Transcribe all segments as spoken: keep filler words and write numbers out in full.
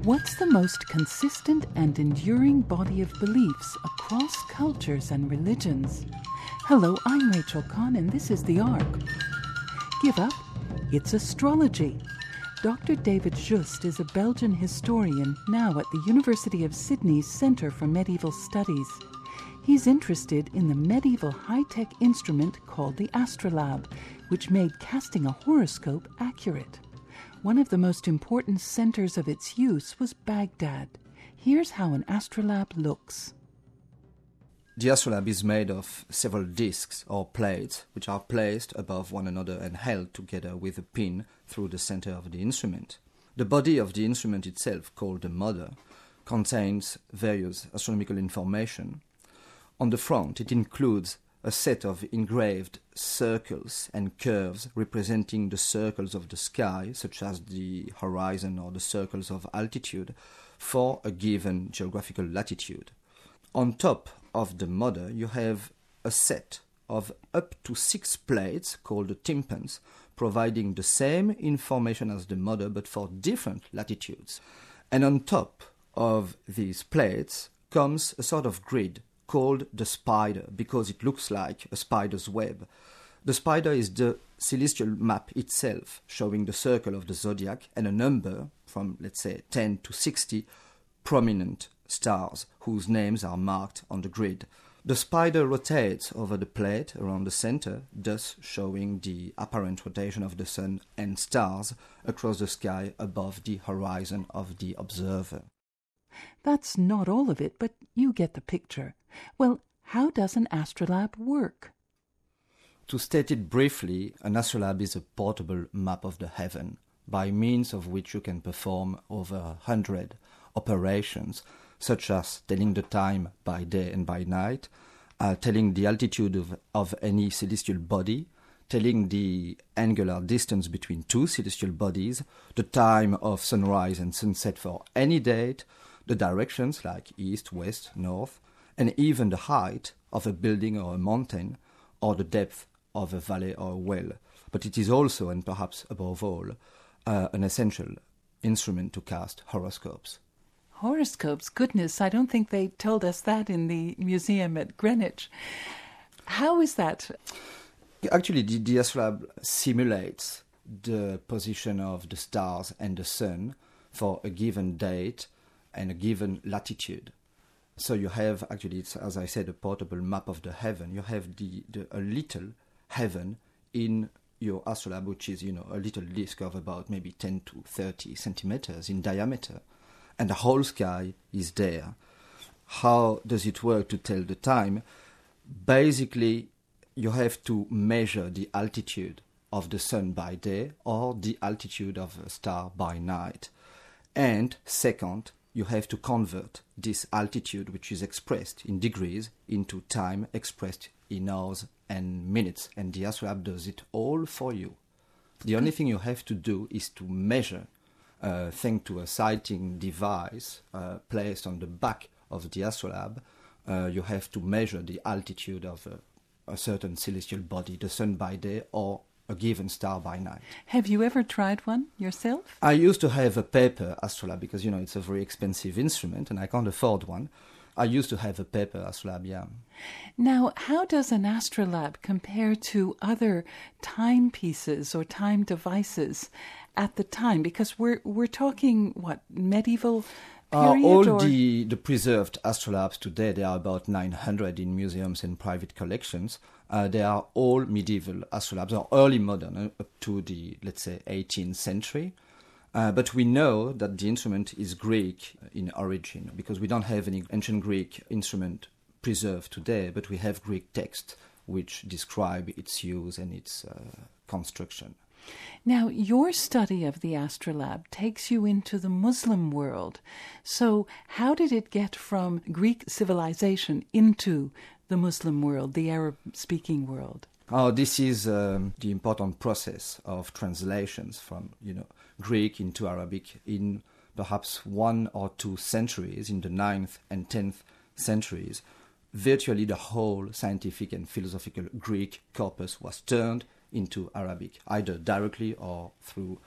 What's the most consistent and enduring body of beliefs across cultures and religions? Hello, I'm Rachel Kahn, and this is The Ark. Give up? It's astrology. Doctor David Just is a Belgian historian now at the University of Sydney's Centre for Medieval Studies. He's interested in the medieval high-tech instrument called the astrolabe, which made casting a horoscope accurate. One of the most important centres of its use was Baghdad. Here's how an astrolabe looks. The astrolabe is made of several discs or plates which are placed above one another and held together with a pin through the center of the instrument. The body of the instrument itself, called the mother, contains various astronomical information. On the front, it includes a set of engraved circles and curves representing the circles of the sky, such as the horizon or the circles of altitude, for a given geographical latitude. On top of the mother, you have a set of up to six plates called the tympans, providing the same information as the mother but for different latitudes. And on top of these plates comes a sort of grid called the spider, because it looks like a spider's web. The spider is the celestial map itself, showing the circle of the zodiac and a number from, let's say, ten to sixty prominent stars whose names are marked on the grid. The spider rotates over the plate around the center, thus showing the apparent rotation of the sun and stars across the sky above the horizon of the observer. That's not all of it, but you get the picture. Well, how does an astrolabe work? To state it briefly, an astrolabe is a portable map of the heaven, by means of which you can perform over a hundred operations, such as telling the time by day and by night, uh, telling the altitude of, of any celestial body, telling the angular distance between two celestial bodies, the time of sunrise and sunset for any date, the directions like east, west, north, and even the height of a building or a mountain, or the depth of a valley or a well. But it is also, and perhaps above all, uh, an essential instrument to cast horoscopes. Horoscopes? Goodness, I don't think they told us that in the museum at Greenwich. How is that? Actually, the, the astrolabe simulates the position of the stars and the sun for a given date and a given latitude. So you have, actually, it's, as I said, a portable map of the heaven. You have the, the a little heaven in your astrolabe, which is, you know, a little disc of about maybe ten to thirty centimeters in diameter. And the whole sky is there. How does it work to tell the time? Basically, you have to measure the altitude of the sun by day or the altitude of a star by night. And second, you have to convert this altitude, which is expressed in degrees, into time expressed in hours and minutes. And the astrolabe does it all for you. The only thing you have to do is to measure, uh, thanks to a sighting device uh, placed on the back of the astrolabe. Uh, you have to measure the altitude of a, a certain celestial body, the sun by day or a given star by night. Have you ever tried one yourself? I used to have a paper astrolabe because, you know, it's a very expensive instrument and I can't afford one. I used to have a paper astrolabe, yeah. Now, how does an astrolabe compare to other timepieces or time devices at the time? Because we're we're talking, what, medieval period? Uh, all or? the, the preserved astrolabes today, there are about nine hundred in museums and private collections. Uh, they are all medieval astrolabes, or early modern, uh, up to the, let's say, eighteenth century. Uh, but we know that the instrument is Greek in origin, because we don't have any ancient Greek instrument preserved today, but we have Greek texts which describe its use and its uh, construction. Now, your study of the astrolabe takes you into the Muslim world. So how did it get from Greek civilization into the Muslim world, the Arab-speaking world? Oh, this is um, the important process of translations from, you know, Greek into Arabic in perhaps one or two centuries, in the ninth and tenth centuries. Virtually the whole scientific and philosophical Greek corpus was turned into Arabic, either directly or through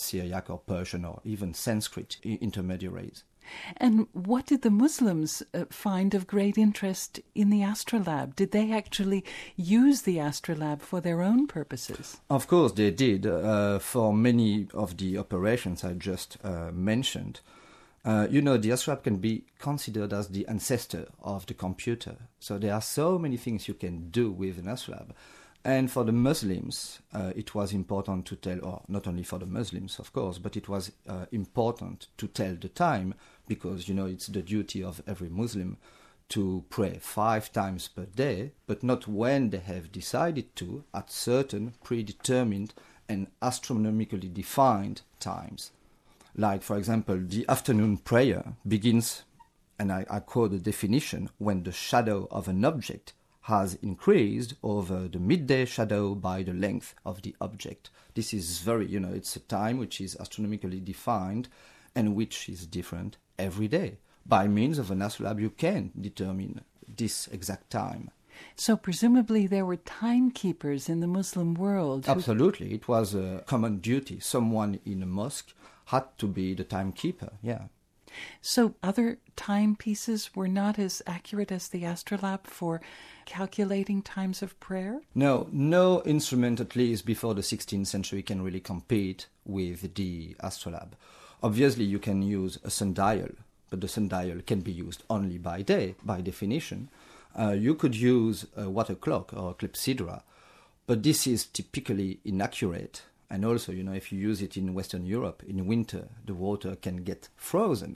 Syriac or Persian or even Sanskrit intermediaries. And what did the Muslims uh, find of great interest in the astrolabe? Did they actually use the astrolabe for their own purposes? Of course they did. Uh, for many of the operations I just uh, mentioned, uh, you know, the astrolabe can be considered as the ancestor of the computer. So there are so many things you can do with an astrolabe. And for the Muslims, uh, it was important to tell, or not only for the Muslims, of course, but it was uh, important to tell the time, because, you know, it's the duty of every Muslim to pray five times per day, but not when they have decided to, at certain predetermined and astronomically defined times. Like, for example, the afternoon prayer begins, and I, I quote the definition, when the shadow of an object has increased over the midday shadow by the length of the object. This is very, you know, it's a time which is astronomically defined and which is different every day. By means of an astrolabe, you can determine this exact time. So presumably there were timekeepers in the Muslim world. Who... Absolutely. It was a common duty. Someone in a mosque had to be the timekeeper, yeah. So other timepieces were not as accurate as the astrolabe for calculating times of prayer? No, no instrument, at least before the sixteenth century, can really compete with the astrolabe. Obviously, you can use a sundial, but the sundial can be used only by day, by definition. Uh, you could use a water clock or a clepsydra, but this is typically inaccurate. And also, you know, if you use it in Western Europe, in winter, the water can get frozen.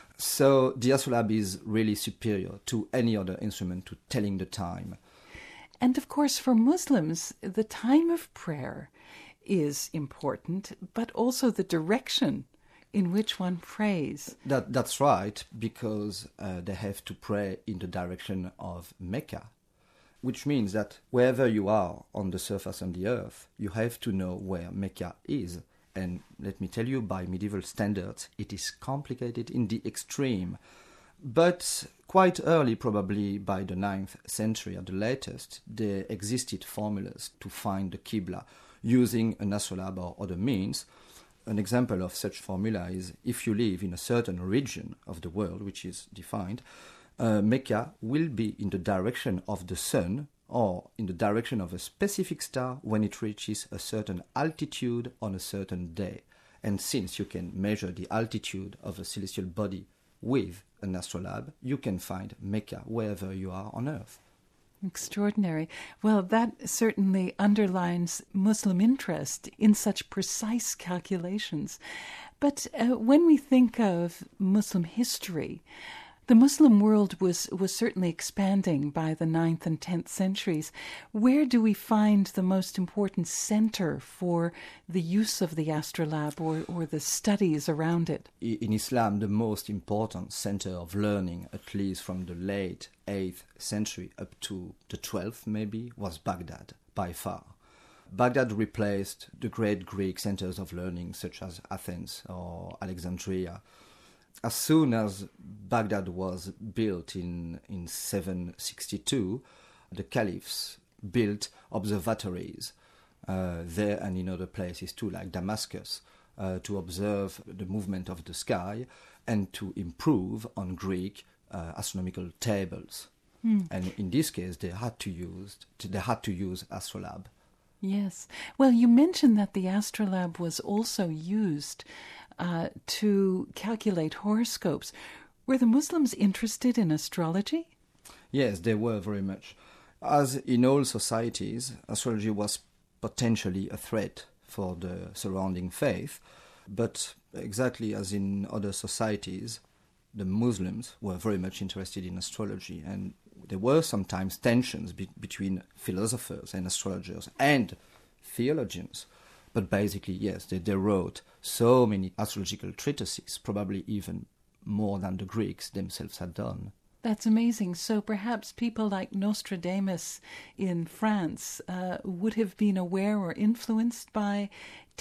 So the astrolabe is really superior to any other instrument to telling the time. And of course, for Muslims, the time of prayer is important, but also the direction in which one prays. That, that's right, because uh, they have to pray in the direction of Mecca, which means that wherever you are on the surface of the earth, you have to know where Mecca is. And let me tell you, by medieval standards, it is complicated in the extreme. But quite early, probably by the ninth century at the latest, there existed formulas to find the Qibla using an astrolabe or other means. An example of such formula is if you live in a certain region of the world, which is defined, Uh, Mecca will be in the direction of the sun or in the direction of a specific star when it reaches a certain altitude on a certain day. And since you can measure the altitude of a celestial body with an astrolabe, you can find Mecca wherever you are on earth. Extraordinary. Well, that certainly underlines Muslim interest in such precise calculations. But uh, when we think of Muslim history, the Muslim world was, was certainly expanding by the ninth and tenth centuries. Where do we find the most important center for the use of the astrolabe or, or the studies around it? In Islam, the most important center of learning, at least from the late eighth century up to the twelfth maybe, was Baghdad, by far. Baghdad replaced the great Greek centers of learning such as Athens or Alexandria. As soon as Baghdad was built in, in seven sixty-two, the caliphs built observatories uh, there and in other places too, like Damascus, uh, to observe the movement of the sky and to improve on Greek uh, astronomical tables. Mm. And in this case, they had to use they had to use astrolabe. Yes. Well, you mentioned that the astrolabe was also used uh, to calculate horoscopes. Were the Muslims interested in astrology? Yes, they were very much. As in all societies, astrology was potentially a threat for the surrounding faith, but exactly as in other societies, the Muslims were very much interested in astrology, and there were sometimes tensions be- between philosophers and astrologers and theologians. But basically, yes, they, they wrote so many astrological treatises, probably even more than the Greeks themselves had done. That's amazing. So perhaps people like Nostradamus in France uh, would have been aware or influenced by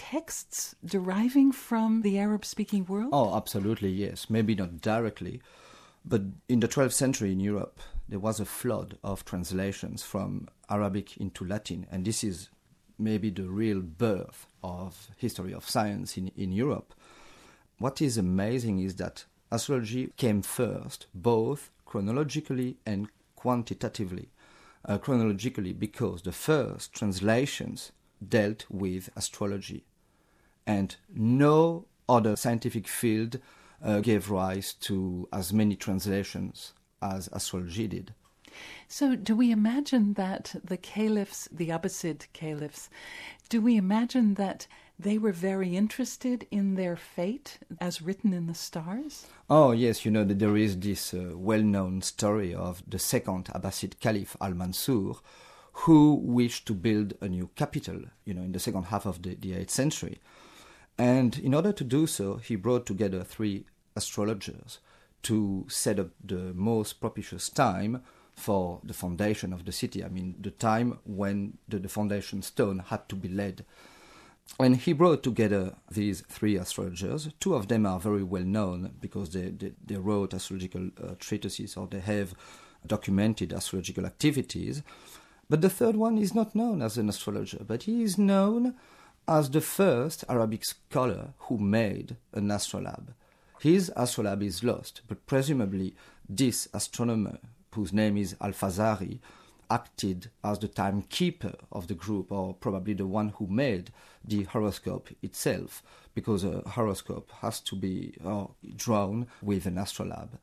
texts deriving from the Arab-speaking world? Oh, absolutely, yes. Maybe not directly, but in the twelfth century in Europe, there was a flood of translations from Arabic into Latin, and this is maybe the real birth of history of science in, in Europe. What is amazing is that astrology came first, both chronologically and quantitatively. Uh, chronologically because the first translations dealt with astrology, and no other scientific field uh, gave rise to as many translations as astrology did. So do we imagine that the caliphs, the Abbasid caliphs, do we imagine that they were very interested in their fate as written in the stars? Oh, yes, you know that there is this uh, well-known story of the second Abbasid Caliph Al-Mansur, who wished to build a new capital, you know, in the second half of the, the eighth century. And in order to do so, he brought together three astrologers to set up the most propitious time for the foundation of the city. I mean, the time when the, the foundation stone had to be laid. And he brought together these three astrologers. Two of them are very well known because they, they, they wrote astrological uh, treatises, or they have documented astrological activities. But the third one is not known as an astrologer, but he is known as the first Arabic scholar who made an astrolabe. His astrolabe is lost, but presumably this astronomer, whose name is Al-Fazari, acted as the timekeeper of the group, or probably the one who made the horoscope itself, because a horoscope has to be uh, drawn with an astrolabe.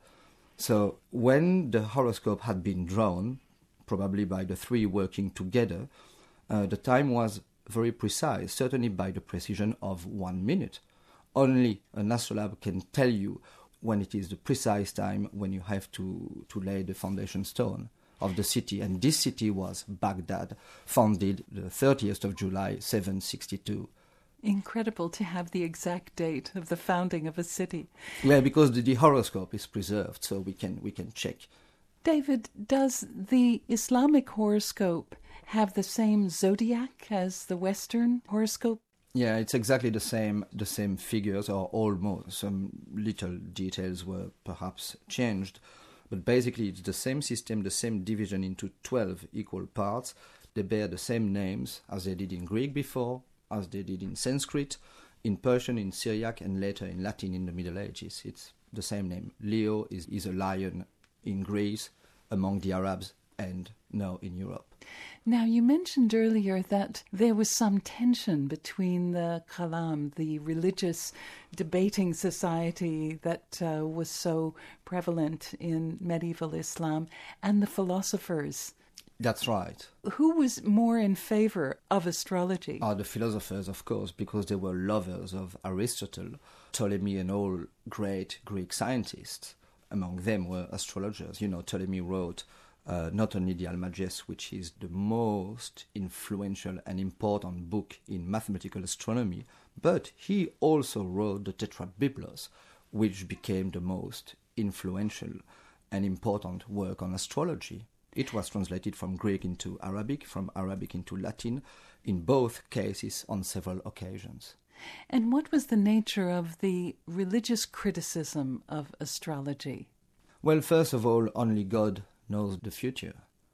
So when the horoscope had been drawn, probably by the three working together, uh, the time was very precise, certainly by the precision of one minute. Only an astrolabe can tell you when it is the precise time when you have to, to lay the foundation stone of the city. And this city was Baghdad, founded the thirtieth of July, seven sixty-two. Incredible to have the exact date of the founding of a city. Yeah, because the, the horoscope is preserved, so we can we can check. David, does the Islamic horoscope have the same zodiac as the Western horoscope? Yeah, it's exactly the same the same figures, or almost. Some little details were perhaps changed, but basically it's the same system, the same division into twelve equal parts. They bear the same names as they did in Greek before, as they did in Sanskrit, in Persian, in Syriac, and later in Latin in the Middle Ages. It's the same name. Leo is, is a lion in Greece, among the Arabs, and now in Europe. Now, you mentioned earlier that there was some tension between the Kalam, the religious debating society that uh, was so prevalent in medieval Islam, and the philosophers. That's right. Who was more in favor of astrology? Are the philosophers, of course, because they were lovers of Aristotle, Ptolemy, and all great Greek scientists. Among them were astrologers. You know, Ptolemy wrote uh, not only the Almagest, which is the most influential and important book in mathematical astronomy, but he also wrote the Tetrabiblos, which became the most influential and important work on astrology. It was translated from Greek into Arabic, from Arabic into Latin, in both cases on several occasions. And what was the nature of the religious criticism of astrology? Well, first of all, only God knows the future.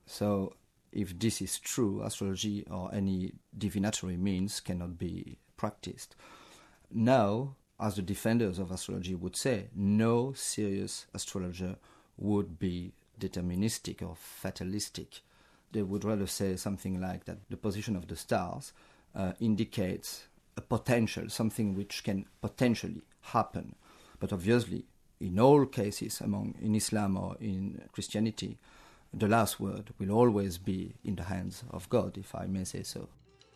So if this is true, astrology or any divinatory means cannot be practiced. Now, as the defenders of astrology would say, no serious astrologer would be deterministic or fatalistic. They would rather say something like that the position of the stars uh, indicates a potential, something which can potentially happen. But obviously, in all cases, among in Islam or in Christianity, the last word will always be in the hands of God, if I may say so.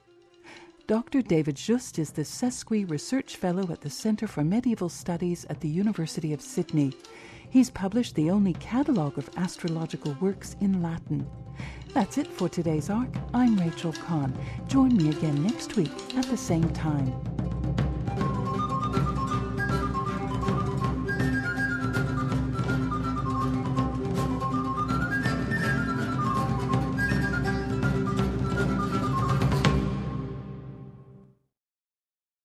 Doctor David Just is the Sesqui Research Fellow at the Centre for Medieval Studies at the University of Sydney. He's published the only catalogue of astrological works in Latin. That's it for today's Arc. I'm Rachel Kahn. Join me again next week at the same time.